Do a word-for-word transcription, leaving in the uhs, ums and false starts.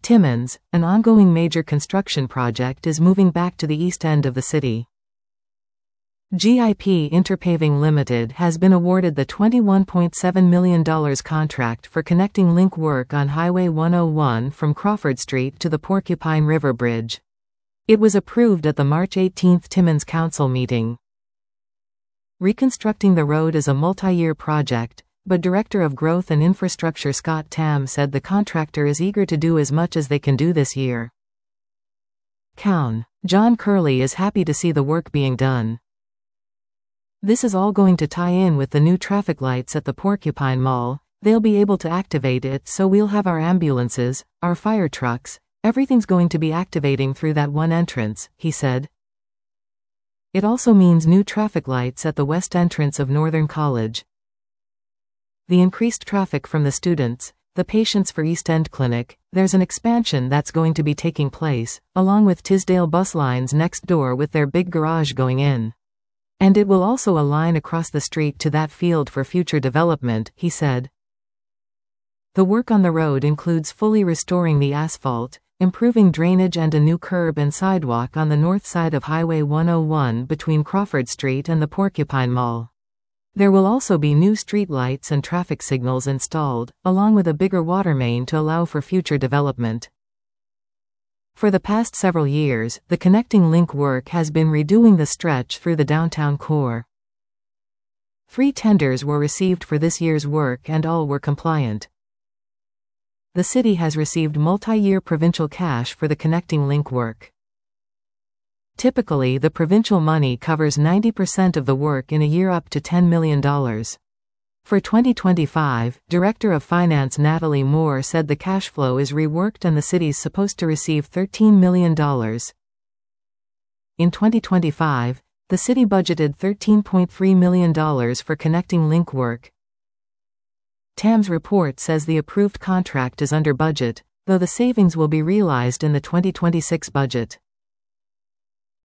Timmins, an ongoing major construction project, is moving back to the east end of the city. G I P Interpaving Limited has been awarded the twenty-one point seven million dollars contract for connecting link work on Highway one oh one from Crawford Street to the Porcupine River Bridge. It was approved at the March eighteenth Timmins Council meeting. Reconstructing the road is a multi-year project, but Director of Growth and Infrastructure Scott Tam said the contractor is eager to do as much as they can do this year. Cown. John Curley is happy to see the work being done. This is all going to tie in with the new traffic lights at the Porcupine Mall. They'll be able to activate it, so we'll have our ambulances, our fire trucks, everything's going to be activating through that one entrance, he said. It also means new traffic lights at the west entrance of Northern College. The increased traffic from the students, the patients for East End Clinic, there's an expansion that's going to be taking place, along with Tisdale bus lines next door with their big garage going in. And it will also align across the street to that field for future development, he said. The work on the road includes fully restoring the asphalt, improving drainage and a new curb and sidewalk on the north side of Highway one oh one between Crawford Street and the Porcupine Mall. There will also be new street lights and traffic signals installed, along with a bigger water main to allow for future development. For the past several years, the connecting link work has been redoing the stretch through the downtown core. Three tenders were received for this year's work and all were compliant. The city has received multi-year provincial cash for the connecting link work. Typically, the provincial money covers ninety percent of the work in a year up to ten million dollars. For twenty twenty-five, Director of Finance Natalie Moore said the cash flow is reworked and the city's supposed to receive thirteen million dollars. In twenty twenty-five, the city budgeted thirteen point three million dollars for connecting link work. Tam's report says the approved contract is under budget, though the savings will be realized in the twenty twenty-six budget.